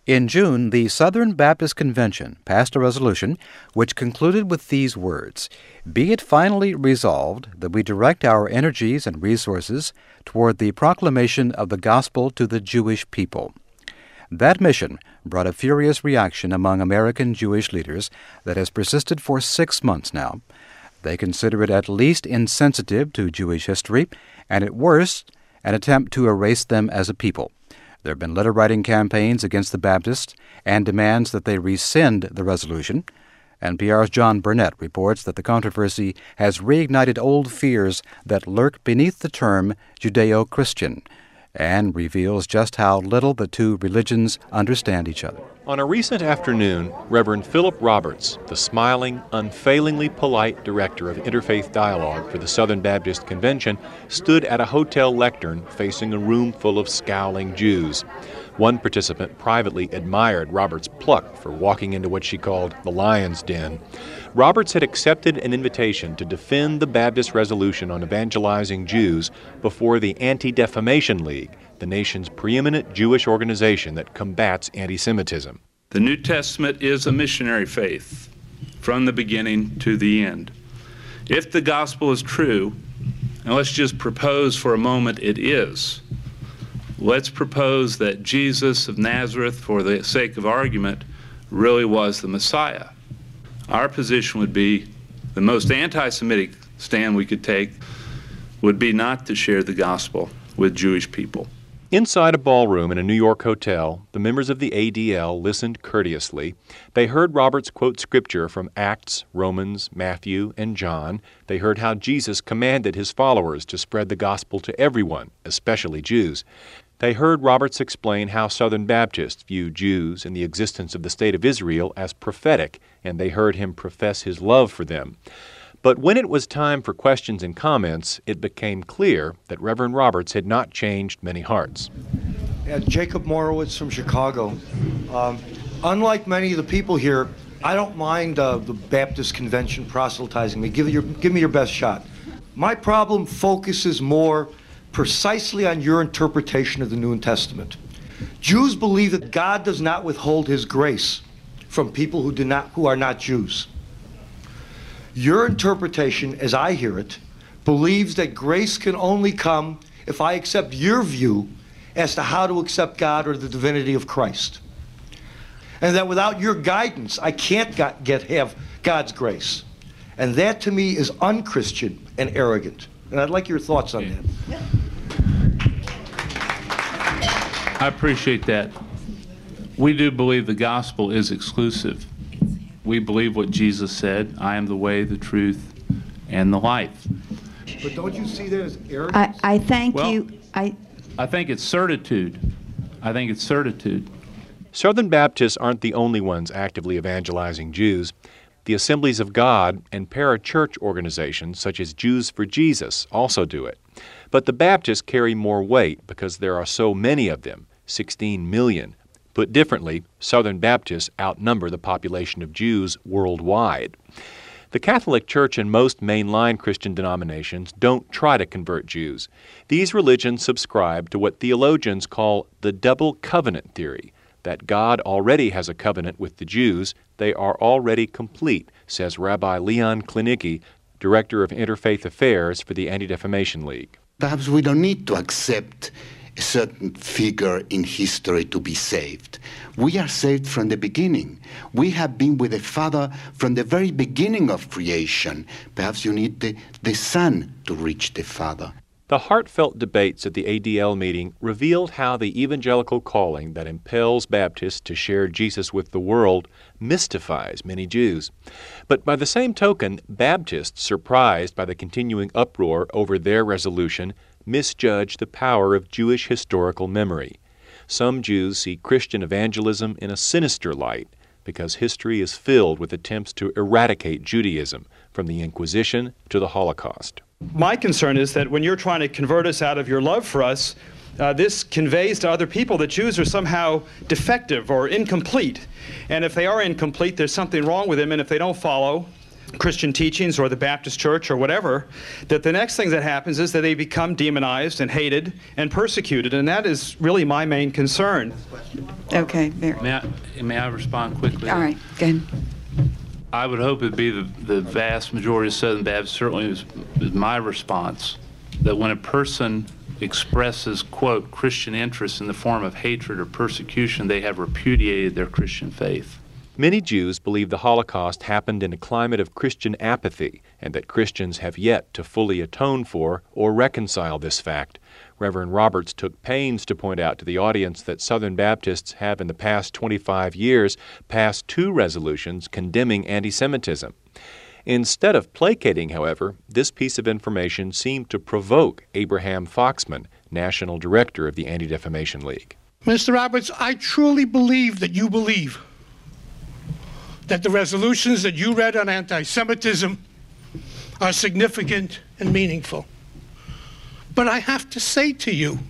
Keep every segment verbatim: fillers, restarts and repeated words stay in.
In June, the Southern Baptist Convention passed a resolution which concluded with these words, "Be it finally resolved that we direct our energies and resources toward the proclamation of the gospel to the Jewish people." That mission brought a furious reaction among American Jewish leaders that has persisted for six months now. They consider it at least insensitive to Jewish history, and at worst, an attempt to erase them as a people. There have been letter-writing campaigns against the Baptists and demands that they rescind the resolution. N P R's John Burnett reports that the controversy has reignited old fears that lurk beneath the term Judeo-Christian and reveals just how little the two religions understand each other. On a recent afternoon, Reverend Philip Roberts, the smiling, unfailingly polite director of Interfaith Dialogue for the Southern Baptist Convention, stood at a hotel lectern facing a room full of scowling Jews. One participant privately admired Roberts' pluck for walking into what she called the lion's den. Roberts had accepted an invitation to defend the Baptist resolution on evangelizing Jews before the Anti-Defamation League, the nation's preeminent Jewish organization that combats anti-Semitism. The New Testament is a missionary faith from the beginning to the end. If the gospel is true, and let's just propose for a moment it is, let's propose that Jesus of Nazareth, for the sake of argument, really was the Messiah. Our position would be, the most anti-Semitic stand we could take would be not to share the gospel with Jewish people. Inside a ballroom in a New York hotel, the members of the A D L listened courteously. They heard Roberts quote scripture from Acts, Romans, Matthew, and John. They heard how Jesus commanded his followers to spread the gospel to everyone, especially Jews. They heard Roberts explain how Southern Baptists view Jews and the existence of the State of Israel as prophetic, and they heard him profess his love for them. But when it was time for questions and comments, it became clear that Reverend Roberts had not changed many hearts. Yeah, Jacob Morowitz from Chicago. Um, unlike many of the people here, I don't mind uh, the Baptist Convention proselytizing me. Give, your, give me your best shot. My problem focuses more precisely on your interpretation of the New Testament. Jews believe that God does not withhold his grace from people who do not, who are not Jews. Your interpretation, as I hear it, believes that grace can only come if I accept your view as to how to accept God or the divinity of Christ. And that without your guidance, I can't got, get have God's grace. And that to me is unchristian and arrogant. And I'd like your thoughts on that. I appreciate that. We do believe the gospel is exclusive. We believe what Jesus said, I am the way, the truth, and the life. But don't you see that as arrogance? I, I thank well, you. I, I think it's certitude. I think it's certitude. Southern Baptists aren't the only ones actively evangelizing Jews. The Assemblies of God and parachurch organizations such as Jews for Jesus also do it. But the Baptists carry more weight because there are so many of them, sixteen million. Put differently, Southern Baptists outnumber the population of Jews worldwide. The Catholic Church and most mainline Christian denominations don't try to convert Jews. These religions subscribe to what theologians call the double covenant theory, that God already has a covenant with the Jews. They are already complete, says Rabbi Leon Klinicki, Director of Interfaith Affairs for the Anti-Defamation League. Perhaps we don't need to accept a certain figure in history to be saved. We are saved from the beginning. We have been with the Father from the very beginning of creation. Perhaps you need the, the Son to reach the Father. The heartfelt debates at the A D L meeting revealed how the evangelical calling that impels Baptists to share Jesus with the world mystifies many Jews. But by the same token, Baptists, surprised by the continuing uproar over their resolution, misjudge the power of Jewish historical memory. Some Jews see Christian evangelism in a sinister light because history is filled with attempts to eradicate Judaism, from the Inquisition to the Holocaust. My concern is that when you're trying to convert us out of your love for us, uh, this conveys to other people that Jews are somehow defective or incomplete. And if they are incomplete, there's something wrong with them, and if they don't follow Christian teachings or the Baptist Church or whatever, that the next thing that happens is that they become demonized and hated and persecuted, and that is really my main concern. Okay, there. May I, may I respond quickly? All right, go ahead. I would hope it'd be the, the vast majority of Southern Baptists, certainly is, is my response, that when a person expresses, quote, Christian interests in the form of hatred or persecution, they have repudiated their Christian faith. Many Jews believe the Holocaust happened in a climate of Christian apathy and that Christians have yet to fully atone for or reconcile this fact. Reverend Roberts took pains to point out to the audience that Southern Baptists have in the past twenty-five years passed two resolutions condemning anti-Semitism. Instead of placating, however, this piece of information seemed to provoke Abraham Foxman, National Director of the Anti-Defamation League. Mister Roberts, I truly believe that you believe that the resolutions that you read on anti-Semitism are significant and meaningful. But I have to say to you,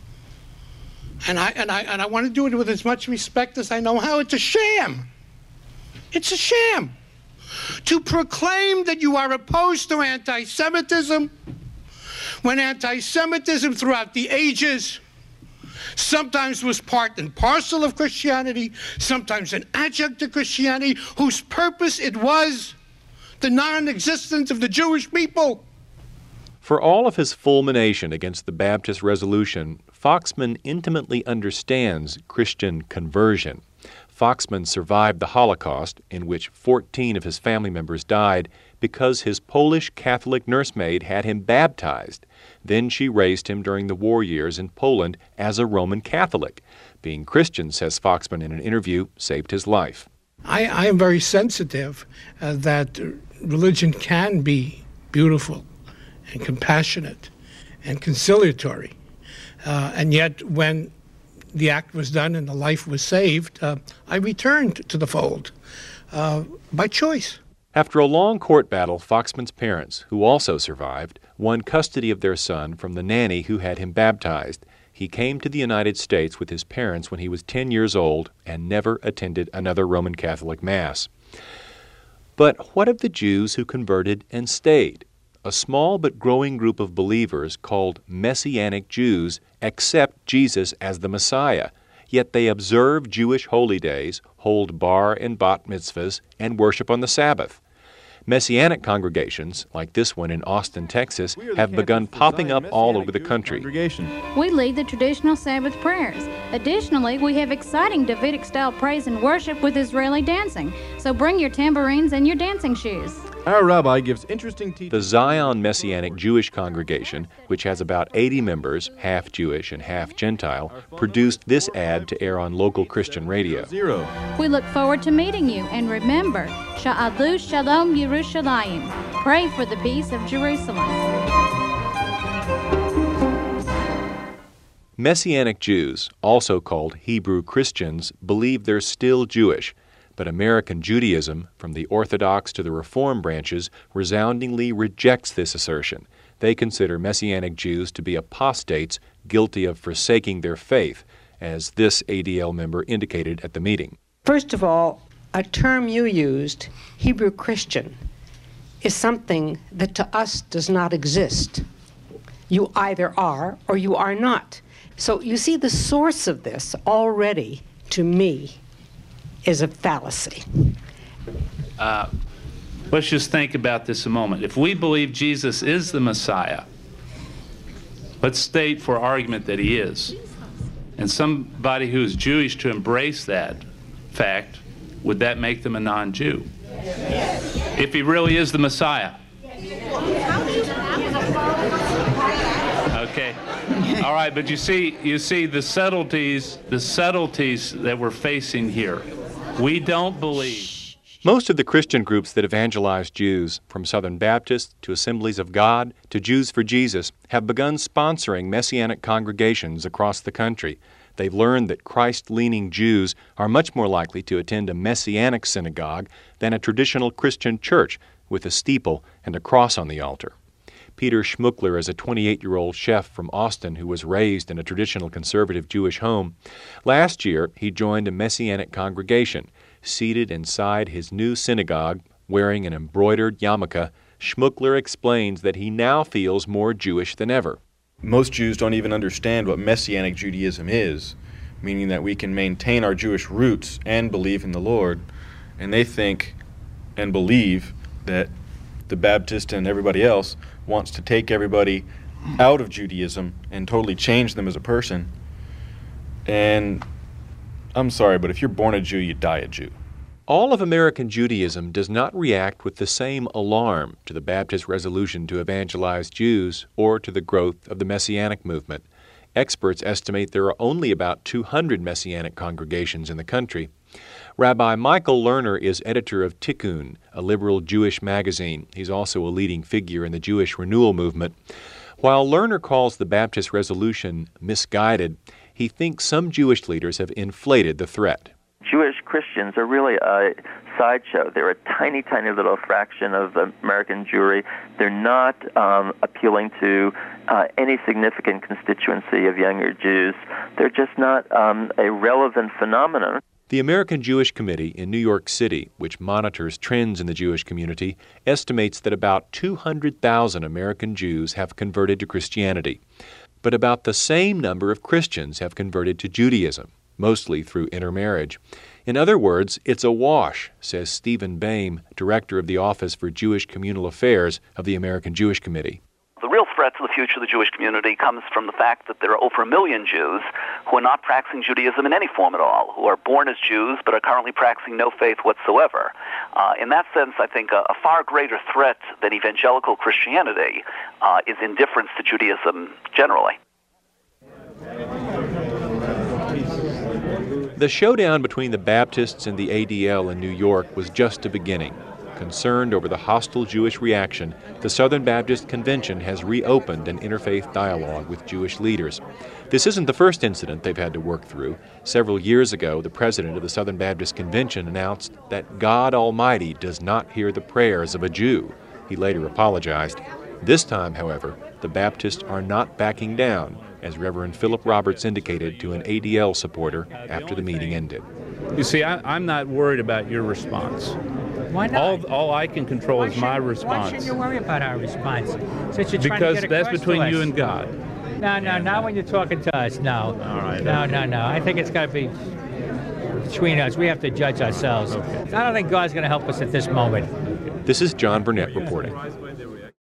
and I, and I, and I want to do it with as much respect as I know how, it's a sham. It's a sham. To proclaim that you are opposed to anti-Semitism, when anti-Semitism throughout the ages sometimes was part and parcel of Christianity, sometimes an adjunct to Christianity, whose purpose it was the non-existence of the Jewish people. For all of his fulmination against the Baptist resolution, Foxman intimately understands Christian conversion. Foxman survived the Holocaust, in which fourteen of his family members died, because his Polish Catholic nursemaid had him baptized. Then she raised him during the war years in Poland as a Roman Catholic. Being Christian, says Foxman in an interview, saved his life. I, I am very sensitive uh, that religion can be beautiful and compassionate and conciliatory. Uh, and yet, when the act was done and the life was saved, uh, I returned to the fold uh, by choice. After a long court battle, Foxman's parents, who also survived, won custody of their son from the nanny who had him baptized. He came to the United States with his parents when he was ten years old and never attended another Roman Catholic Mass. But what of the Jews who converted and stayed? A small but growing group of believers called Messianic Jews accept Jesus as the Messiah, yet they observe Jewish holy days, hold bar and bat mitzvahs, and worship on the Sabbath. Messianic congregations, like this one in Austin, Texas, have begun popping up all over the country. We lead the traditional Sabbath prayers. Additionally, we have exciting Davidic-style praise and worship with Israeli dancing. So bring your tambourines and your dancing shoes. Our rabbi gives interesting teachings. The Zion Messianic Jewish congregation, which has about eighty members, half Jewish and half Gentile, produced this ad to air on local Christian radio. Zero. We look forward to meeting you, and remember, Sha'adu Shalom Yerushalayim. Pray for the peace of Jerusalem. Messianic Jews, also called Hebrew Christians, believe they're still Jewish. But American Judaism, from the Orthodox to the Reform branches, resoundingly rejects this assertion. They consider Messianic Jews to be apostates guilty of forsaking their faith, as this A D L member indicated at the meeting. First of all, a term you used, Hebrew Christian, is something that to us does not exist. You either are or you are not. So you see, the source of this already, to me, is a fallacy. Uh, let's just think about this a moment. If we believe Jesus is the Messiah, let's state for argument that he is, and somebody who is Jewish to embrace that fact, would that make them a non-Jew? Yes. If he really is the Messiah? Okay. All right, but you see, you see the subtleties, the subtleties that we're facing here. We don't believe. Most of the Christian groups that evangelize Jews, from Southern Baptists to Assemblies of God to Jews for Jesus, have begun sponsoring Messianic congregations across the country. They've learned that Christ-leaning Jews are much more likely to attend a Messianic synagogue than a traditional Christian church with a steeple and a cross on the altar. Peter Schmuckler is a twenty-eight-year-old chef from Austin who was raised in a traditional conservative Jewish home. Last year, he joined a Messianic congregation. Seated inside his new synagogue Wearing an embroidered yarmulke, Schmuckler explains that he now feels more Jewish than ever. Most Jews don't even understand what Messianic Judaism is, meaning that we can maintain our Jewish roots and believe in the Lord, and they think and believe that the Baptist and everybody else wants to take everybody out of Judaism and totally change them as a person. And I'm sorry, but if you're born a Jew, you die a Jew. All of American Judaism does not react with the same alarm to the Baptist resolution to evangelize Jews or to the growth of the Messianic movement. Experts estimate there are only about two hundred Messianic congregations in the country. Rabbi Michael Lerner is editor of Tikkun, a liberal Jewish magazine. He's also a leading figure in the Jewish renewal movement. While Lerner calls the Baptist resolution misguided, he thinks some Jewish leaders have inflated the threat. Jewish Christians are really a sideshow. They're a tiny, tiny little fraction of American Jewry. They're not um, appealing to uh, any significant constituency of younger Jews. They're just not um, a relevant phenomenon. The American Jewish Committee in New York City, which monitors trends in the Jewish community, estimates that about two hundred thousand American Jews have converted to Christianity. But about the same number of Christians have converted to Judaism, mostly through intermarriage. In other words, it's a wash, says Stephen Boehm, director of the Office for Jewish Communal Affairs of the American Jewish Committee. The real threat to the future of the Jewish community comes from the fact that there are over a million Jews who are not practicing Judaism in any form at all, who are born as Jews but are currently practicing no faith whatsoever. Uh, in that sense, I think a, a far greater threat than evangelical Christianity uh, is indifference to Judaism generally. The showdown between the Baptists and the A D L in New York was just a beginning. Concerned over the hostile Jewish reaction, the Southern Baptist Convention has reopened an interfaith dialogue with Jewish leaders. This isn't the first incident they've had to work through. Several years ago, the president of the Southern Baptist Convention announced that God Almighty does not hear the prayers of a Jew. He later apologized. This time, however, the Baptists are not backing down, as Reverend Philip Roberts indicated to an A D L supporter after the meeting ended. You see, I, I'm not worried about your response. Why not? All, all I can control why is my response. Why shouldn't you worry about our response? Since you're trying because to get that's across between to you us. and God. No, no, not when you're talking to us, no. All right. No, okay. no, no. I think it's got to be between us. We have to judge ourselves. Okay. I don't think God's going to help us at this moment. This is John Burnett reporting.